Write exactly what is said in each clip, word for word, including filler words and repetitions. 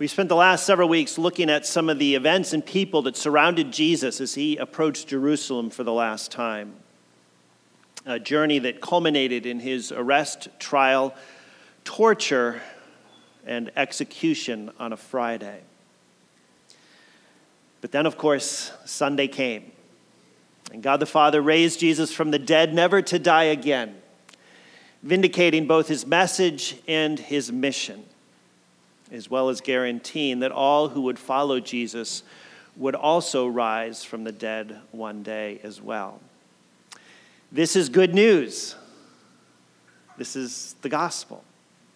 We spent the last several weeks looking at some of the events and people that surrounded Jesus as he approached Jerusalem for the last time. A journey that culminated in his arrest, trial, torture, and execution on a Friday. But then, of course, Sunday came, and God the Father raised Jesus from the dead, never to die again, vindicating both his message and his mission, as well as guaranteeing that all who would follow Jesus would also rise from the dead one day as well. This is good news. This is the gospel.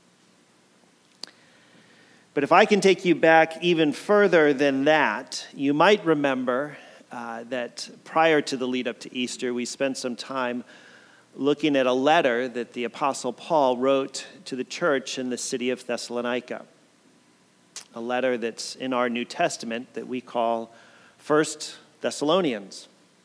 But if I can take you back even further than that, you might remember uh, that prior to the lead up to Easter, we spent some time looking at a letter that the Apostle Paul wrote to the church in the city of Thessalonica. A letter that's in our New Testament that we call First Thessalonians.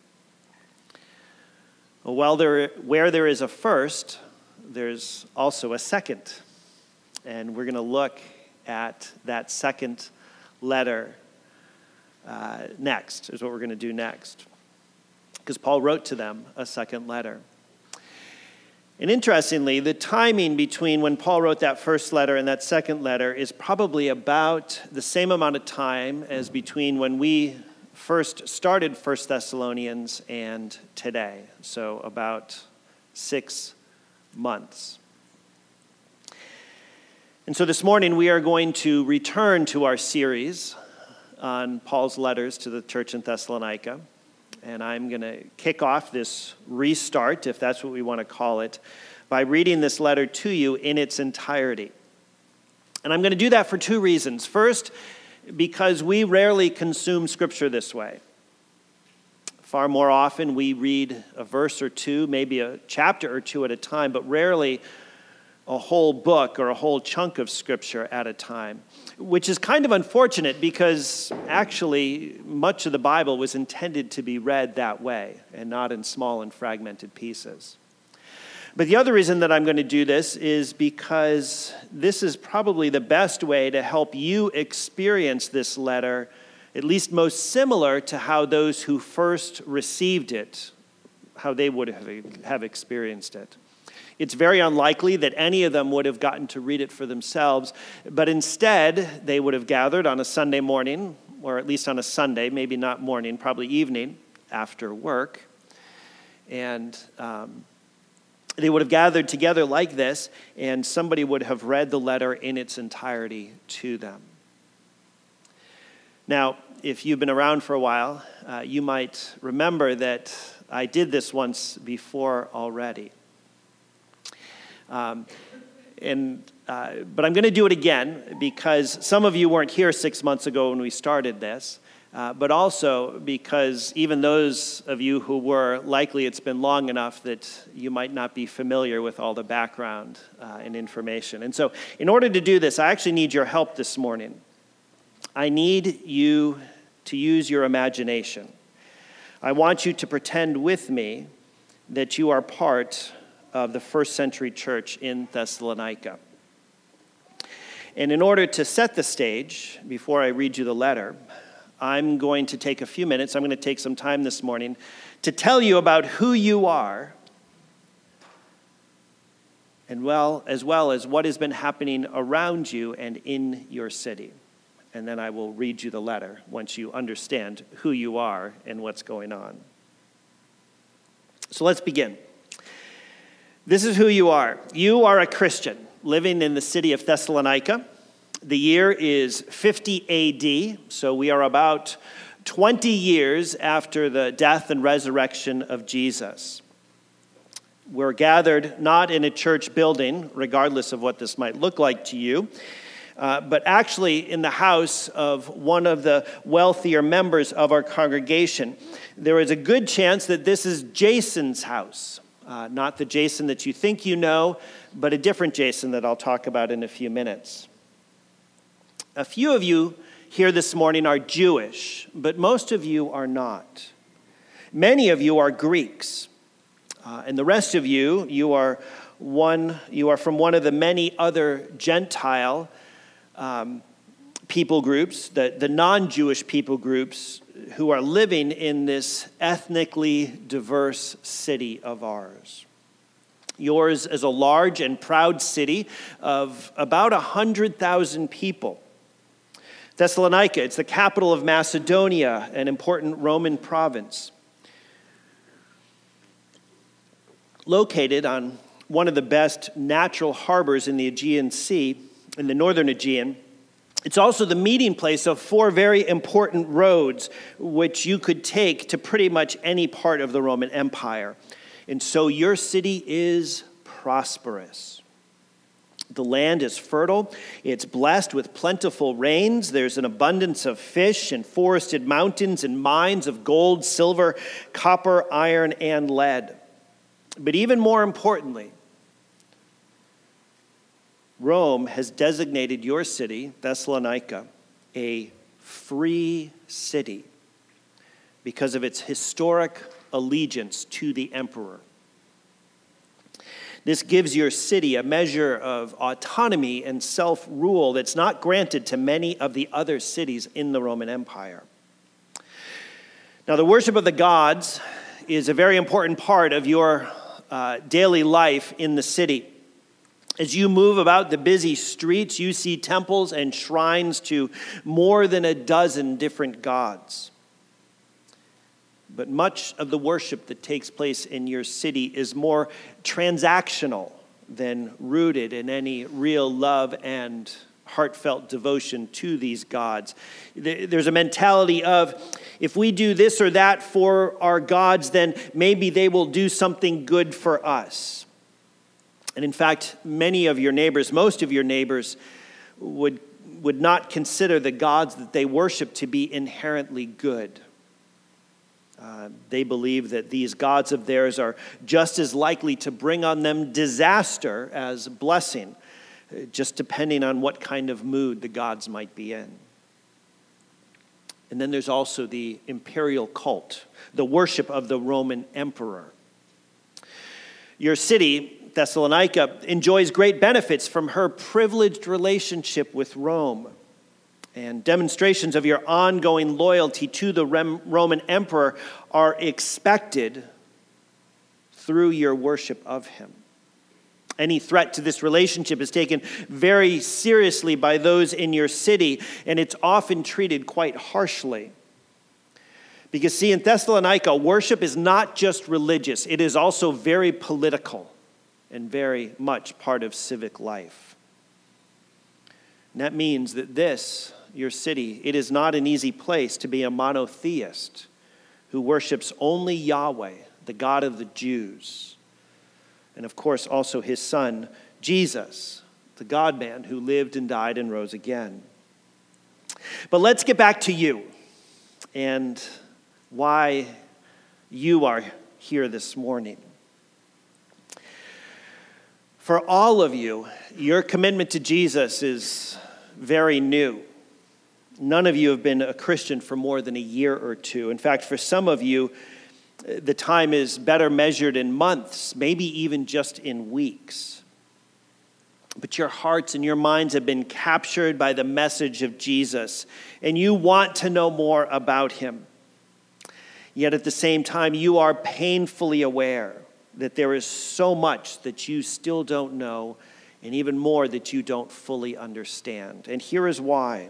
Well, there, where there is a first, there's also a second. And we're going to look at that second letter uh, next, is what we're going to do next. Because Paul wrote to them a second letter. And interestingly, the timing between when Paul wrote that first letter and that second letter is probably about the same amount of time as between when we first started First Thessalonians and today. So about six months. And so this morning we are going to return to our series on Paul's letters to the church in Thessalonica. And I'm going to kick off this restart, if that's what we want to call it, by reading this letter to you in its entirety. And I'm going to do that for two reasons. First, because we rarely consume Scripture this way. Far more often we read a verse or two, maybe a chapter or two at a time, but rarely a whole book or a whole chunk of Scripture at a time, which is kind of unfortunate because actually much of the Bible was intended to be read that way and not in small and fragmented pieces. But the other reason that I'm going to do this is because this is probably the best way to help you experience this letter, at least most similar to how those who first received it, how they would have, have experienced it. It's very unlikely that any of them would have gotten to read it for themselves, but instead they would have gathered on a Sunday morning, or at least on a Sunday, maybe not morning, probably evening after work, and um, they would have gathered together like this, and somebody would have read the letter in its entirety to them. Now, if you've been around for a while, uh, you might remember that I did this once before already. Um, and uh, but I'm going to do it again because some of you weren't here six months ago when we started this, uh, but also because even those of you who were, likely it's been long enough that you might not be familiar with all the background uh, and information. And so in order to do this, I actually need your help this morning. I need you to use your imagination. I want you to pretend with me that you are part of the first century church in Thessalonica. And in order to set the stage, before I read you the letter, I'm going to take a few minutes, I'm going to take some time this morning to tell you about who you are, and well, as well as what has been happening around you and in your city. And then I will read you the letter once you understand who you are and what's going on. So let's begin. This is who you are. You are a Christian living in the city of Thessalonica. The year is fifty A D, so we are about twenty years after the death and resurrection of Jesus. We're gathered not in a church building, regardless of what this might look like to you, uh, but actually in the house of one of the wealthier members of our congregation. There is a good chance that this is Jason's house. Uh, not the Jason that you think you know, but a different Jason that I'll talk about in a few minutes. A few of you here this morning are Jewish, but most of you are not. Many of you are Greeks, uh, and the rest of you, you are one. You are from one of the many other Gentile um, people groups, the, the non-Jewish people groups who are living in this ethnically diverse city of ours. Yours is a large and proud city of about one hundred thousand people. Thessalonica, it's the capital of Macedonia, an important Roman province. Located on one of the best natural harbors in the Aegean Sea, in the northern Aegean, it's also the meeting place of four very important roads which you could take to pretty much any part of the Roman Empire. And so your city is prosperous. The land is fertile. It's blessed with plentiful rains. There's an abundance of fish and forested mountains and mines of gold, silver, copper, iron, and lead. But even more importantly, Rome has designated your city, Thessalonica, a free city because of its historic allegiance to the emperor. This gives your city a measure of autonomy and self-rule that's not granted to many of the other cities in the Roman Empire. Now, the worship of the gods is a very important part of your uh, daily life in the city. As you move about the busy streets, you see temples and shrines to more than a dozen different gods. But much of the worship that takes place in your city is more transactional than rooted in any real love and heartfelt devotion to these gods. There's a mentality of, if we do this or that for our gods, then maybe they will do something good for us. And in fact, many of your neighbors, most of your neighbors, would, would not consider the gods that they worship to be inherently good. Uh, they believe that these gods of theirs are just as likely to bring on them disaster as blessing, just depending on what kind of mood the gods might be in. And then there's also the imperial cult, the worship of the Roman emperor. Your city, Thessalonica, enjoys great benefits from her privileged relationship with Rome. And demonstrations of your ongoing loyalty to the Roman emperor are expected through your worship of him. Any threat to this relationship is taken very seriously by those in your city, and it's often treated quite harshly. Because, see, in Thessalonica, worship is not just religious, it is also very political and very much part of civic life. And that means that this, your city, it is not an easy place to be a monotheist who worships only Yahweh, the God of the Jews. And of course, also his son, Jesus, the God-man who lived and died and rose again. But let's get back to you and why you are here this morning. For all of you, your commitment to Jesus is very new. None of you have been a Christian for more than a year or two. In fact, for some of you, the time is better measured in months, maybe even just in weeks. But your hearts and your minds have been captured by the message of Jesus, and you want to know more about him. Yet at the same time, you are painfully aware that there is so much that you still don't know, and even more that you don't fully understand. And here is why.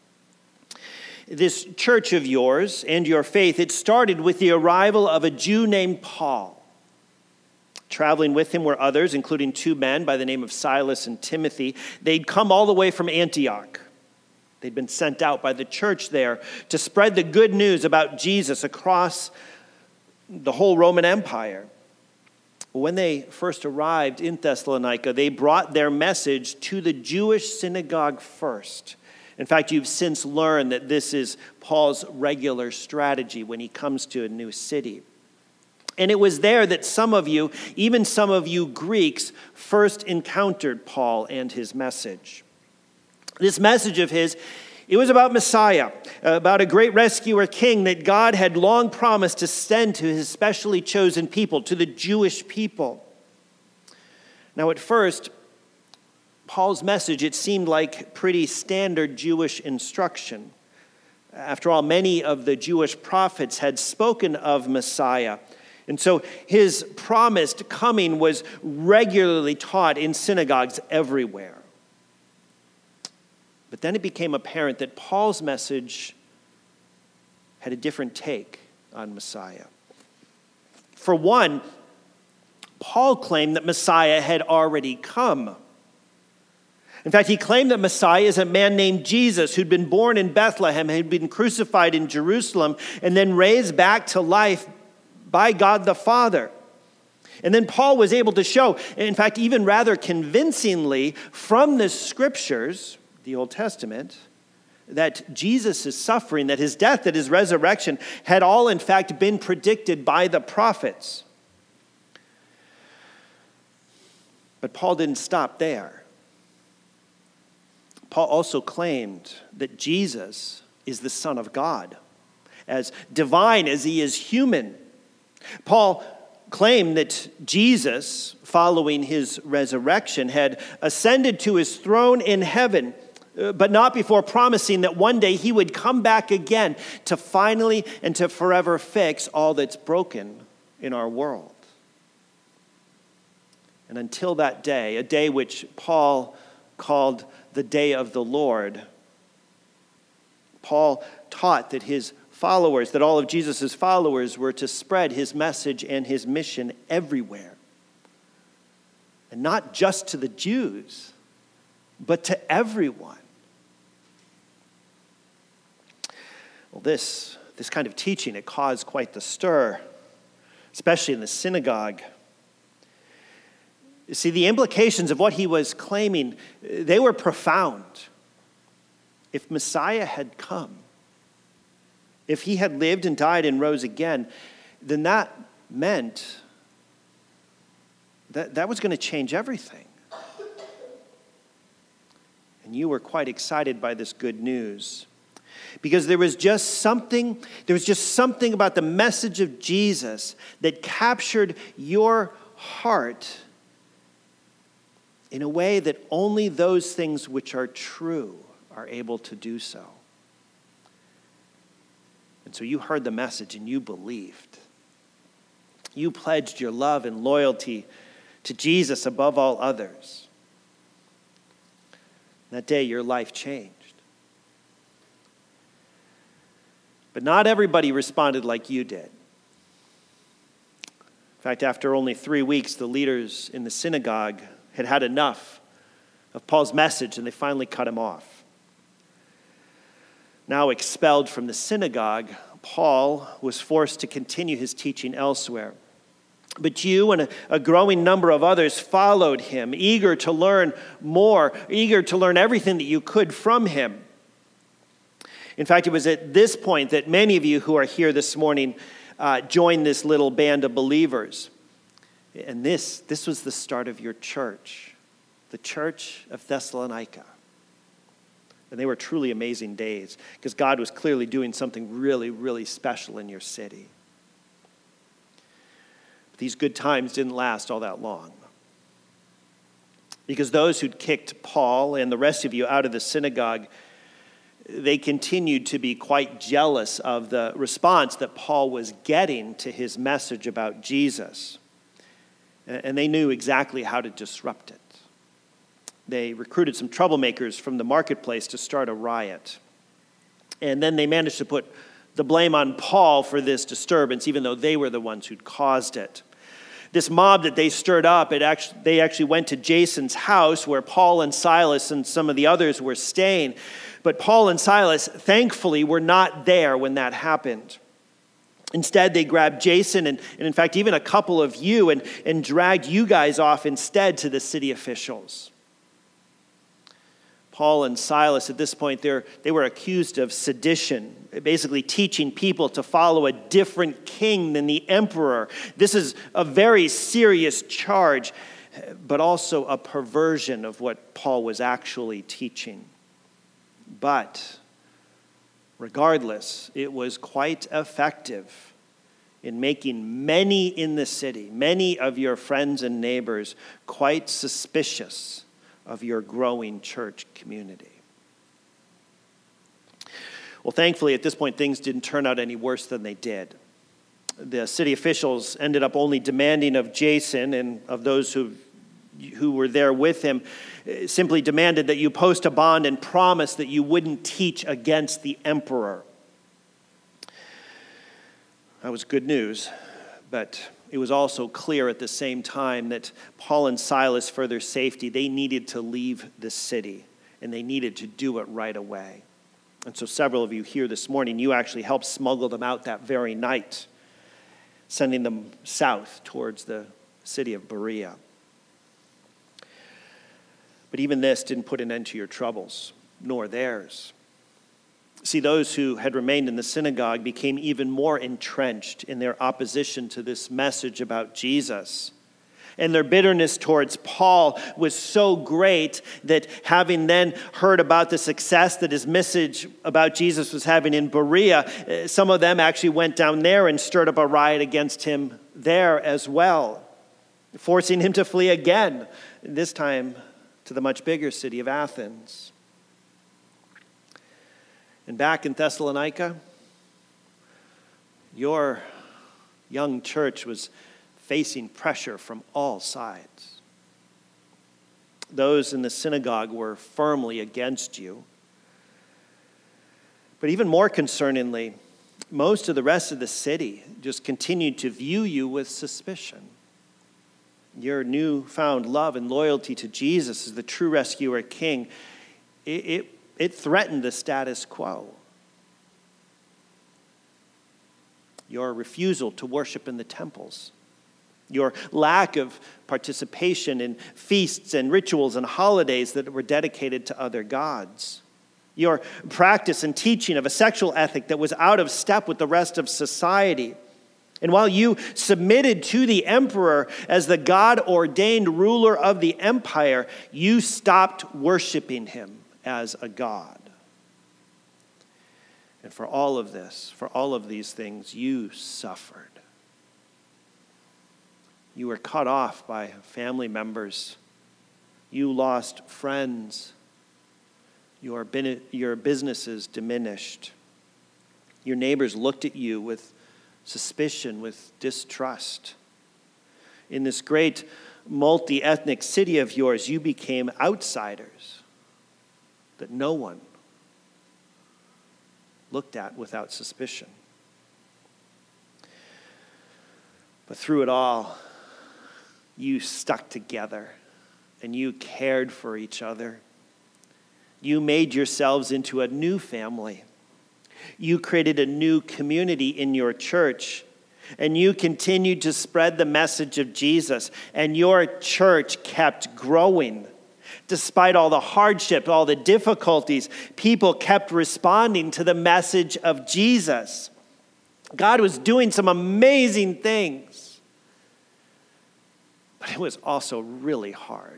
This church of yours and your faith, it started with the arrival of a Jew named Paul. Traveling with him were others, including two men by the name of Silas and Timothy. They'd come all the way from Antioch. They'd been sent out by the church there to spread the good news about Jesus across the whole Roman Empire. When they first arrived in Thessalonica, they brought their message to the Jewish synagogue first. In fact, you've since learned that this is Paul's regular strategy when he comes to a new city. And it was there that some of you, even some of you Greeks, first encountered Paul and his message. This message of his, it was about Messiah, about a great rescuer king that God had long promised to send to his specially chosen people, to the Jewish people. Now, at first, Paul's message, it seemed like pretty standard Jewish instruction. After all, many of the Jewish prophets had spoken of Messiah. And so his promised coming was regularly taught in synagogues everywhere. But then it became apparent that Paul's message had a different take on Messiah. For one, Paul claimed that Messiah had already come. In fact, he claimed that Messiah is a man named Jesus who'd been born in Bethlehem, had been crucified in Jerusalem, and then raised back to life by God the Father. And then Paul was able to show, in fact, even rather convincingly from the scriptures, the Old Testament, that Jesus' suffering, that his death, that his resurrection had all in fact been predicted by the prophets. But Paul didn't stop there. Paul also claimed that Jesus is the Son of God, as divine as he is human. Paul claimed that Jesus, following his resurrection, had ascended to his throne in heaven, but not before promising that one day he would come back again to finally and to forever fix all that's broken in our world. And until that day, a day which Paul called the day of the Lord, Paul taught that his followers, that all of Jesus' followers were to spread his message and his mission everywhere. And not just to the Jews, but to everyone. Well, this, this kind of teaching, it caused quite the stir, especially in the synagogue. You see, the implications of what he was claiming, they were profound. If Messiah had come, if he had lived and died and rose again, then that meant that that was going to change everything. And you were quite excited by this good news, because there was just something, there was just something about the message of Jesus that captured your heart in a way that only those things which are true are able to do so. And so you heard the message and you believed. You pledged your love and loyalty to Jesus above all others. That day your life changed. But not everybody responded like you did. In fact, after only three weeks, the leaders in the synagogue had had enough of Paul's message, and they finally cut him off. Now expelled from the synagogue, Paul was forced to continue his teaching elsewhere. But you and a, a growing number of others followed him, eager to learn more, eager to learn everything that you could from him. In fact, it was at this point that many of you who are here this morning uh, joined this little band of believers. And this, this was the start of your church, the church of Thessalonica. And they were truly amazing days, because God was clearly doing something really, really special in your city. But these good times didn't last all that long, because those who'd kicked Paul and the rest of you out of the synagogue, they continued to be quite jealous of the response that Paul was getting to his message about Jesus. And they knew exactly how to disrupt it. They recruited some troublemakers from the marketplace to start a riot. And then they managed to put the blame on Paul for this disturbance, even though they were the ones who'd caused it. This mob that they stirred up, it actually, they actually went to Jason's house where Paul and Silas and some of the others were staying. But Paul and Silas, thankfully, were not there when that happened. Instead, they grabbed Jason and, and in fact, even a couple of you and, and dragged you guys off instead to the city officials. Paul and Silas, at this point, they're, they were accused of sedition, basically teaching people to follow a different king than the emperor. This is a very serious charge, but also a perversion of what Paul was actually teaching. But regardless, it was quite effective in making many in the city, many of your friends and neighbors, quite suspicious of your growing church community. Well, thankfully, at this point, things didn't turn out any worse than they did. The city officials ended up only demanding of Jason and of those who, who were there with him, simply demanded that you post a bond and promise that you wouldn't teach against the emperor. That was good news, but it was also clear at the same time that Paul and Silas, for their safety, they needed to leave the city, and they needed to do it right away. And so several of you here this morning, you actually helped smuggle them out that very night, sending them south towards the city of Berea. But even this didn't put an end to your troubles, nor theirs. See, those who had remained in the synagogue became even more entrenched in their opposition to this message about Jesus. And their bitterness towards Paul was so great that having then heard about the success that his message about Jesus was having in Berea, some of them actually went down there and stirred up a riot against him there as well, forcing him to flee again, this time to the much bigger city of Athens. And back in Thessalonica, your young church was facing pressure from all sides. Those in the synagogue were firmly against you. But even more concerningly, most of the rest of the city just continued to view you with suspicion. Your newfound love and loyalty to Jesus as the true rescuer king, it, it, it threatened the status quo. Your refusal to worship in the temples, your lack of participation in feasts and rituals and holidays that were dedicated to other gods, your practice and teaching of a sexual ethic that was out of step with the rest of society. And while you submitted to the emperor as the God-ordained ruler of the empire, you stopped worshiping him as a god. And for all of this, for all of these things, you suffered. You were cut off by family members. You lost friends. Your, your businesses diminished. Your neighbors looked at you with suspicion, with distrust. In this great multi-ethnic city of yours, you became outsiders that no one looked at without suspicion. But through it all, you stuck together and you cared for each other. You made yourselves into a new family. You created a new community in your church, and you continued to spread the message of Jesus, and your church kept growing. Despite all the hardship, all the difficulties, people kept responding to the message of Jesus. God was doing some amazing things, but it was also really hard.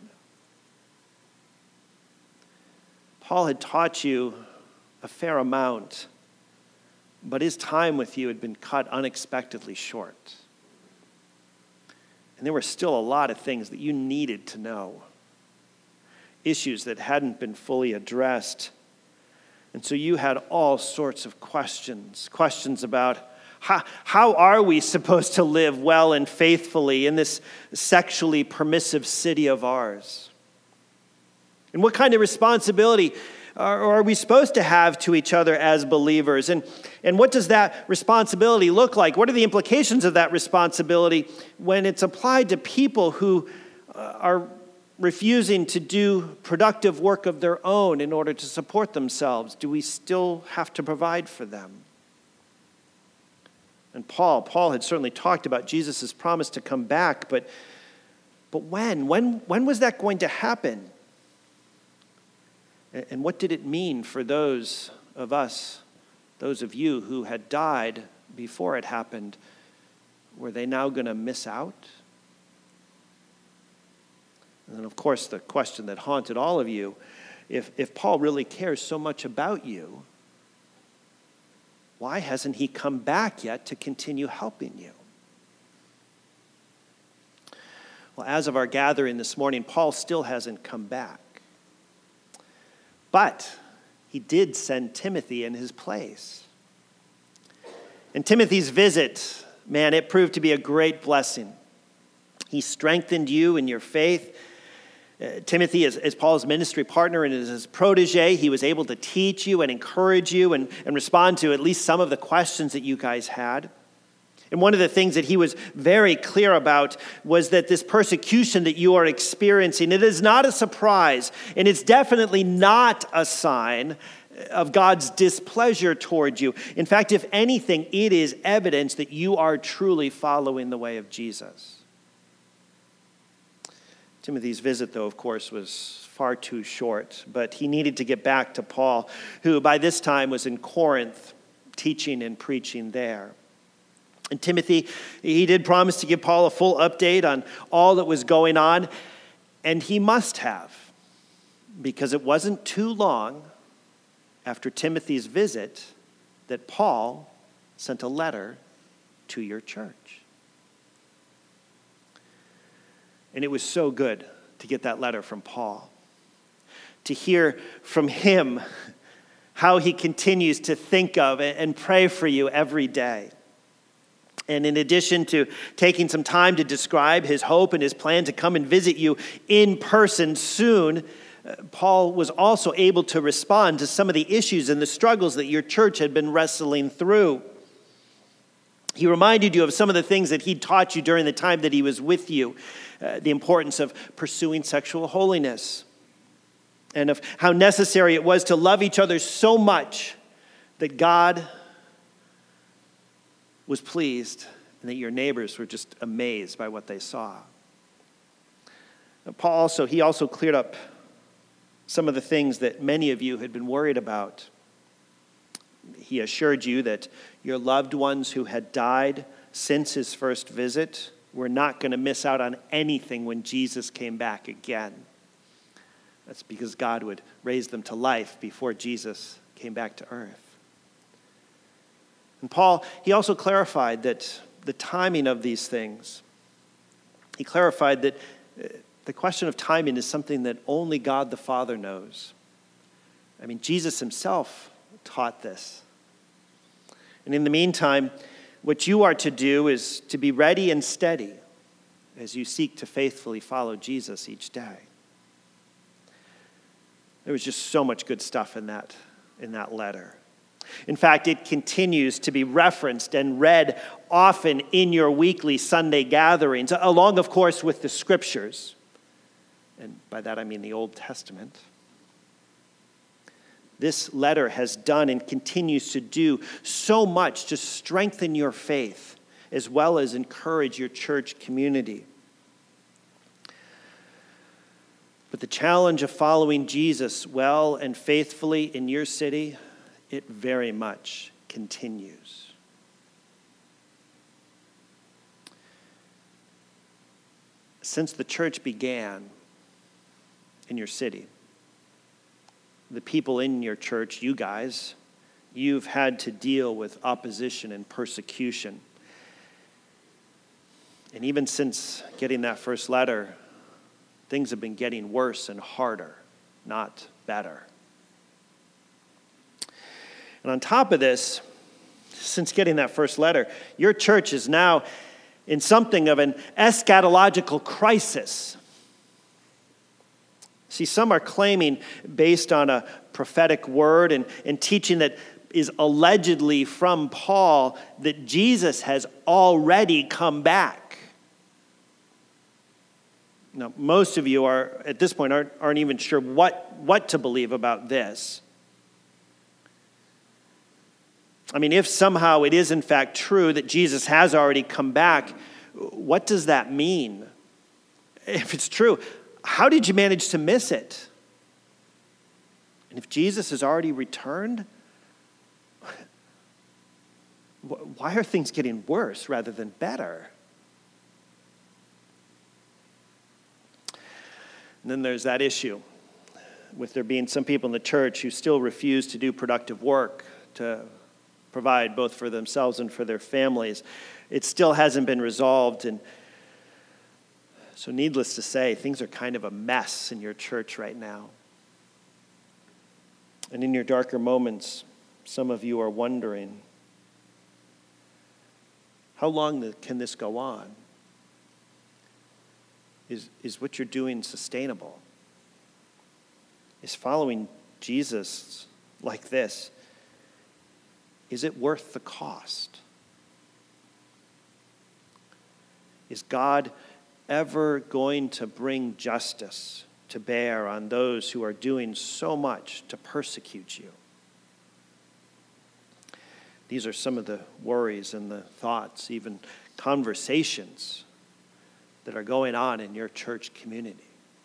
Paul had taught you a fair amount, but his time with you had been cut unexpectedly short. And there were still a lot of things that you needed to know, issues that hadn't been fully addressed. And so you had all sorts of questions, questions about how, how are we supposed to live well and faithfully in this sexually permissive city of ours? And what kind of responsibility are, are we supposed to have to each other as believers? And, and what does that responsibility look like? What are the implications of that responsibility when it's applied to people who uh, are refusing to do productive work of their own in order to support themselves? Do we still have to provide for them? And Paul, Paul had certainly talked about Jesus' promise to come back, but, but when? when? When was that going to happen? And what did it mean for those of us, those of you who had died before it happened? Were they now going to miss out? And then, of course, the question that haunted all of you, if, if Paul really cares so much about you, why hasn't he come back yet to continue helping you? Well, as of our gathering this morning, Paul still hasn't come back. But he did send Timothy in his place. And Timothy's visit, man, it proved to be a great blessing. He strengthened you in your faith. Uh, Timothy, as, as Paul's ministry partner and as his protege, he was able to teach you and encourage you and, and respond to at least some of the questions that you guys had. And one of the things that he was very clear about was that this persecution that you are experiencing, it is not a surprise, and it's definitely not a sign of God's displeasure toward you. In fact, if anything, it is evidence that you are truly following the way of Jesus. Timothy's visit, though, of course, was far too short, but he needed to get back to Paul, who by this time was in Corinth, teaching and preaching there. And Timothy, he did promise to give Paul a full update on all that was going on, and he must have, because it wasn't too long after Timothy's visit that Paul sent a letter to your church. And it was so good to get that letter from Paul, to hear from him how he continues to think of and pray for you every day. And in addition to taking some time to describe his hope and his plan to come and visit you in person soon, uh, Paul was also able to respond to some of the issues and the struggles that your church had been wrestling through. He reminded you of some of the things that he taught you during the time that he was with you, uh, the importance of pursuing sexual holiness, and of how necessary it was to love each other so much that God was pleased and that your neighbors were just amazed by what they saw. Paul also, he also cleared up some of the things that many of you had been worried about. He assured you that your loved ones who had died since his first visit were not going to miss out on anything when Jesus came back again. That's because God would raise them to life before Jesus came back to earth. And Paul, he also clarified that the timing of these things, he clarified that the question of timing is something that only God the Father knows. I mean, Jesus himself taught this. And in the meantime, what you are to do is to be ready and steady as you seek to faithfully follow Jesus each day. There was just so much good stuff in that, in that letter. In fact, it continues to be referenced and read often in your weekly Sunday gatherings, along, of course, with the scriptures. And by that I mean the Old Testament. This letter has done and continues to do so much to strengthen your faith as well as encourage your church community. But the challenge of following Jesus well and faithfully in your city, it very much continues. Since the church began in your city, the people in your church, you guys, you've had to deal with opposition and persecution. And even since getting that first letter, things have been getting worse and harder, not better. And on top of this, since getting that first letter, your church is now in something of an eschatological crisis. See, some are claiming, based on a prophetic word and, and teaching that is allegedly from Paul, that Jesus has already come back. Now, most of you are, at this point, aren't, aren't even sure what, what to believe about this. I mean, if somehow it is in fact true that Jesus has already come back, what does that mean? If it's true, how did you manage to miss it? And if Jesus has already returned, why are things getting worse rather than better? And then there's that issue with there being some people in the church who still refuse to do productive work to provide both for themselves and for their families. It still hasn't been resolved, and so needless to say, things are kind of a mess in your church right now. And in your darker moments, some of you are wondering, how long can this go on? Is, is what you're doing sustainable? Is following Jesus like this, is it worth the cost? Is God ever going to bring justice to bear on those who are doing so much to persecute you? These are some of the worries and the thoughts, even conversations that are going on in your church community.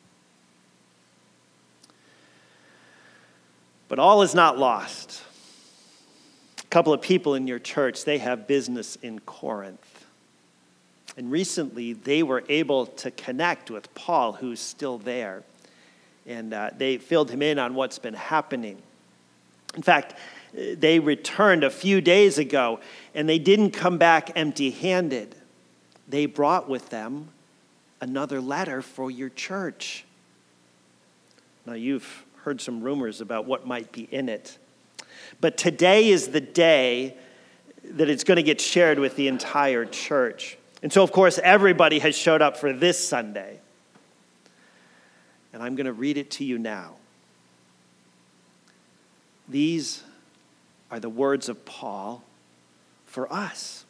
But all is not lost. A couple of people in your church, they have business in Corinth. And recently, they were able to connect with Paul, who's still there. And uh, they filled him in on what's been happening. In fact, they returned a few days ago, and they didn't come back empty-handed. They brought with them another letter for your church. Now, you've heard some rumors about what might be in it. But today is the day that it's going to get shared with the entire church. And so, of course, everybody has showed up for this Sunday. And I'm going to read it to you now. These are the words of Paul for us.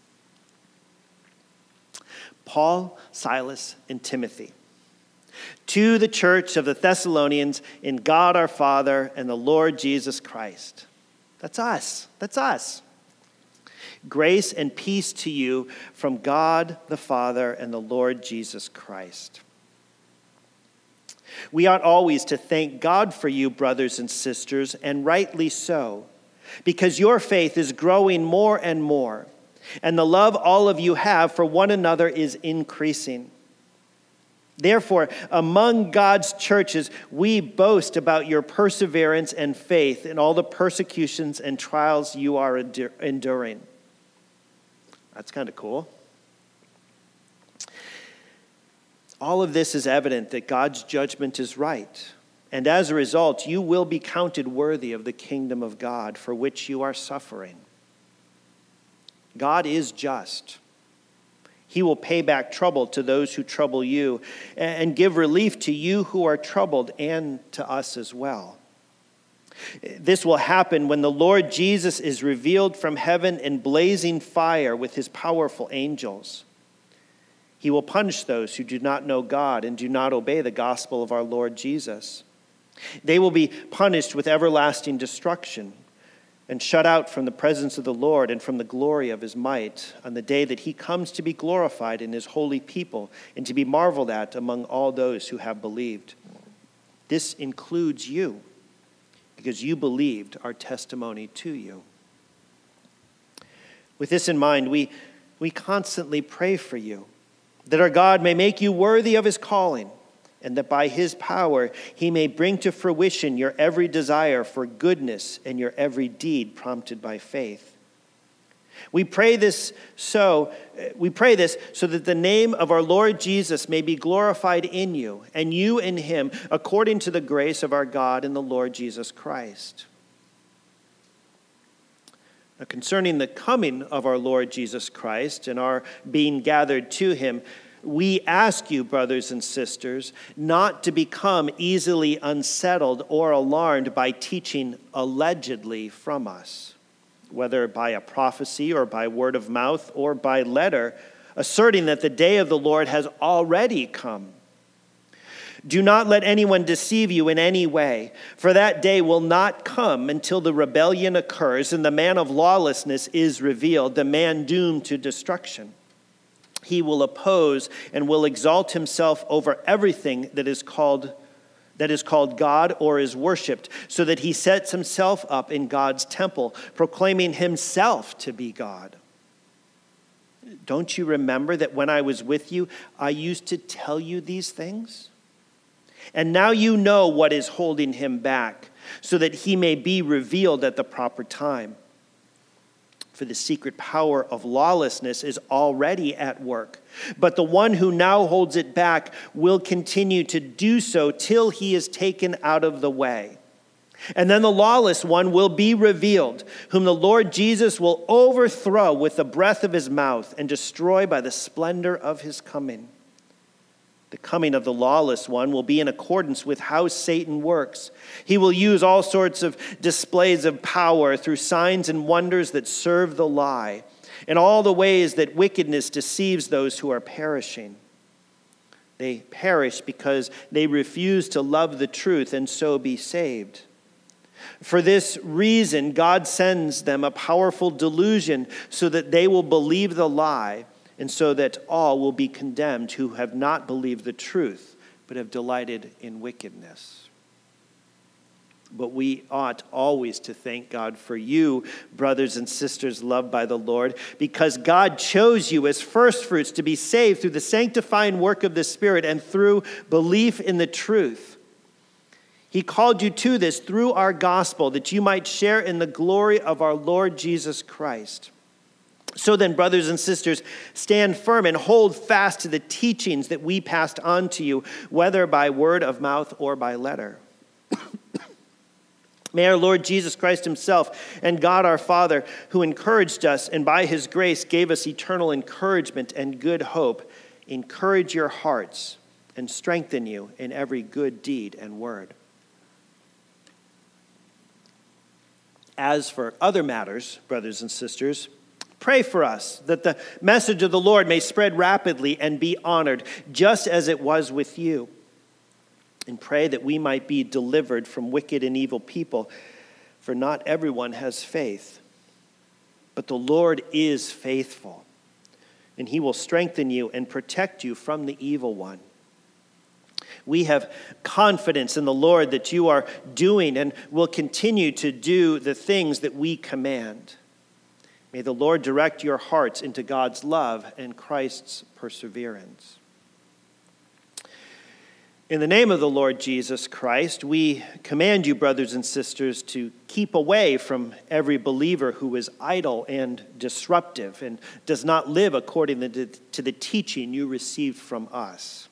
Paul, Silas, and Timothy, to the church of the Thessalonians in God our Father and the Lord Jesus Christ. That's us. That's us. Grace and peace to you from God the Father and the Lord Jesus Christ. We ought always to thank God for you, brothers and sisters, and rightly so, because your faith is growing more and more, and the love all of you have for one another is increasing. Therefore, among God's churches, we boast about your perseverance and faith in all the persecutions and trials you are enduring. That's kind of cool. All of this is evident that God's judgment is right. And as a result, you will be counted worthy of the kingdom of God for which you are suffering. God is just. He will pay back trouble to those who trouble you and give relief to you who are troubled and to us as well. This will happen when the Lord Jesus is revealed from heaven in blazing fire with his powerful angels. He will punish those who do not know God and do not obey the gospel of our Lord Jesus. They will be punished with everlasting destruction and shut out from the presence of the Lord and from the glory of his might on the day that he comes to be glorified in his holy people and to be marveled at among all those who have believed. This includes you, because you believed our testimony to you. With this in mind, we, we constantly pray for you, that our God may make you worthy of his calling, and that by his power he may bring to fruition your every desire for goodness and your every deed prompted by faith. We pray this so we pray this so that the name of our Lord Jesus may be glorified in you, and you in him, according to the grace of our God and the Lord Jesus Christ. Now, concerning the coming of our Lord Jesus Christ and our being gathered to him, we ask you, brothers and sisters, not to become easily unsettled or alarmed by teaching allegedly from us, whether by a prophecy or by word of mouth or by letter, asserting that the day of the Lord has already come. Do not let anyone deceive you in any way, for that day will not come until the rebellion occurs and the man of lawlessness is revealed, the man doomed to destruction. He will oppose and will exalt himself over everything that is called that is called God or is worshipped, so that he sets himself up in God's temple, proclaiming himself to be God. Don't you remember that when I was with you, I used to tell you these things? And now you know what is holding him back, so that he may be revealed at the proper time. For the secret power of lawlessness is already at work, but the one who now holds it back will continue to do so till he is taken out of the way. And then the lawless one will be revealed, whom the Lord Jesus will overthrow with the breath of his mouth and destroy by the splendor of his coming. The coming of the lawless one will be in accordance with how Satan works. He will use all sorts of displays of power through signs and wonders that serve the lie, and all the ways that wickedness deceives those who are perishing. They perish because they refuse to love the truth and so be saved. For this reason, God sends them a powerful delusion so that they will believe the lie, and so that all will be condemned who have not believed the truth, but have delighted in wickedness. But we ought always to thank God for you, brothers and sisters loved by the Lord, because God chose you as firstfruits to be saved through the sanctifying work of the Spirit and through belief in the truth. He called you to this through our gospel, that you might share in the glory of our Lord Jesus Christ. So then, brothers and sisters, stand firm and hold fast to the teachings that we passed on to you, whether by word of mouth or by letter. May our Lord Jesus Christ himself and God our Father, who encouraged us and by his grace gave us eternal encouragement and good hope, encourage your hearts and strengthen you in every good deed and word. As for other matters, brothers and sisters, pray for us that the message of the Lord may spread rapidly and be honored, just as it was with you. And pray that we might be delivered from wicked and evil people, for not everyone has faith. But the Lord is faithful, and he will strengthen you and protect you from the evil one. We have confidence in the Lord that you are doing and will continue to do the things that we command. May the Lord direct your hearts into God's love and Christ's perseverance. In the name of the Lord Jesus Christ, we command you, brothers and sisters, to keep away from every believer who is idle and disruptive and does not live according to the teaching you received from us.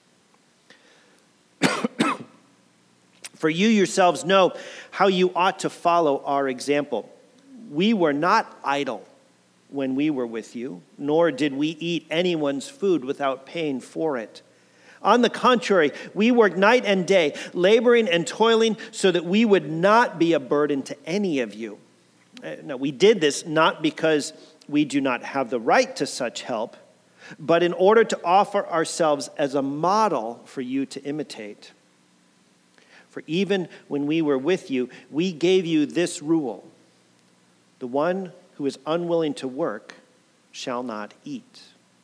For you yourselves know how you ought to follow our example. We were not idle when we were with you, nor did we eat anyone's food without paying for it. On the contrary, we worked night and day, laboring and toiling so that we would not be a burden to any of you. Now, we did this not because we do not have the right to such help, but in order to offer ourselves as a model for you to imitate. For even when we were with you, we gave you this rule: the one who is unwilling to work shall not eat.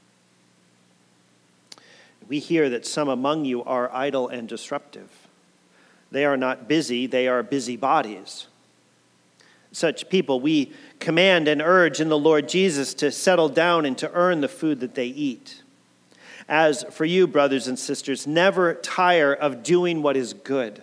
We hear that some among you are idle and disruptive. They are not busy, they are busybodies. Such people we command and urge in the Lord Jesus to settle down and to earn the food that they eat. As for you, brothers and sisters, never tire of doing what is good.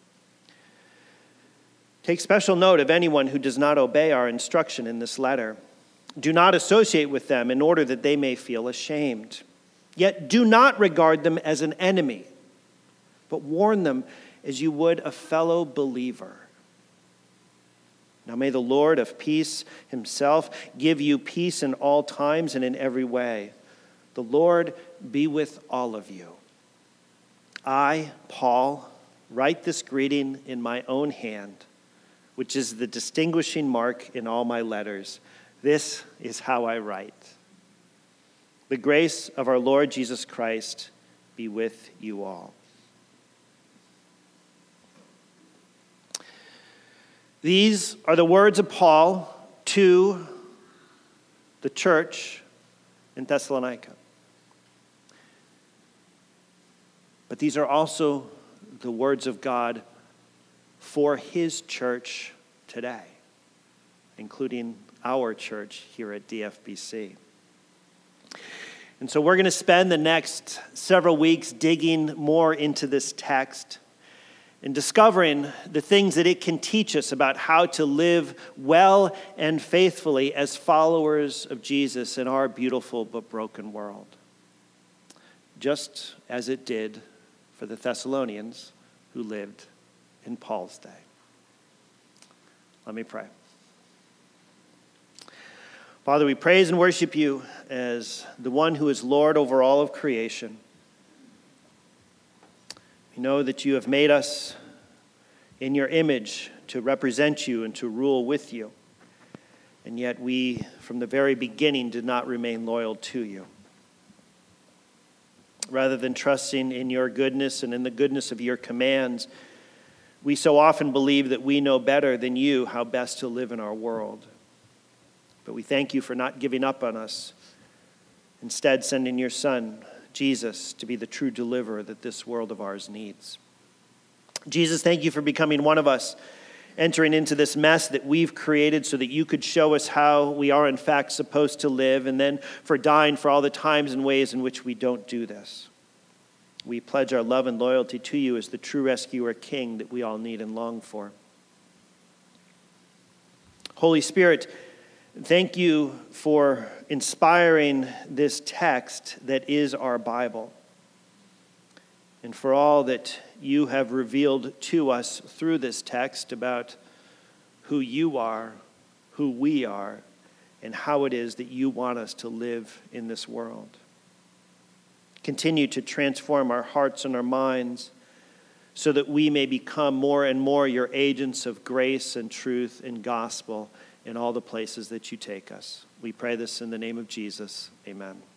Take special note of anyone who does not obey our instruction in this letter. Do not associate with them in order that they may feel ashamed. Yet do not regard them as an enemy, but warn them as you would a fellow believer. Now may the Lord of peace himself give you peace in all times and in every way. The Lord be with all of you. I, Paul, write this greeting in my own hand, which is the distinguishing mark in all my letters. This is how I write. The grace of our Lord Jesus Christ be with you all. These are the words of Paul to the church in Thessalonica. But these are also the words of God for his church today, including our church here at D F B C. And so we're going to spend the next several weeks digging more into this text and discovering the things that it can teach us about how to live well and faithfully as followers of Jesus in our beautiful but broken world, just as it did for the Thessalonians who lived in Paul's day. Let me pray. Father, we praise and worship you as the one who is Lord over all of creation. We know that you have made us in your image to represent you and to rule with you. And yet we, from the very beginning, did not remain loyal to you. Rather than trusting in your goodness and in the goodness of your commands, we so often believe that we know better than you how best to live in our world. But we thank you for not giving up on us, instead sending your Son, Jesus, to be the true deliverer that this world of ours needs. Jesus, thank you for becoming one of us, entering into this mess that we've created so that you could show us how we are in fact supposed to live, and then for dying for all the times and ways in which we don't do this. We pledge our love and loyalty to you as the true rescuer king that we all need and long for. Holy Spirit, thank you for inspiring this text that is our Bible, and for all that you have revealed to us through this text about who you are, who we are, and how it is that you want us to live in this world. Continue to transform our hearts and our minds so that we may become more and more your agents of grace and truth and gospel in all the places that you take us. We pray this in the name of Jesus. Amen.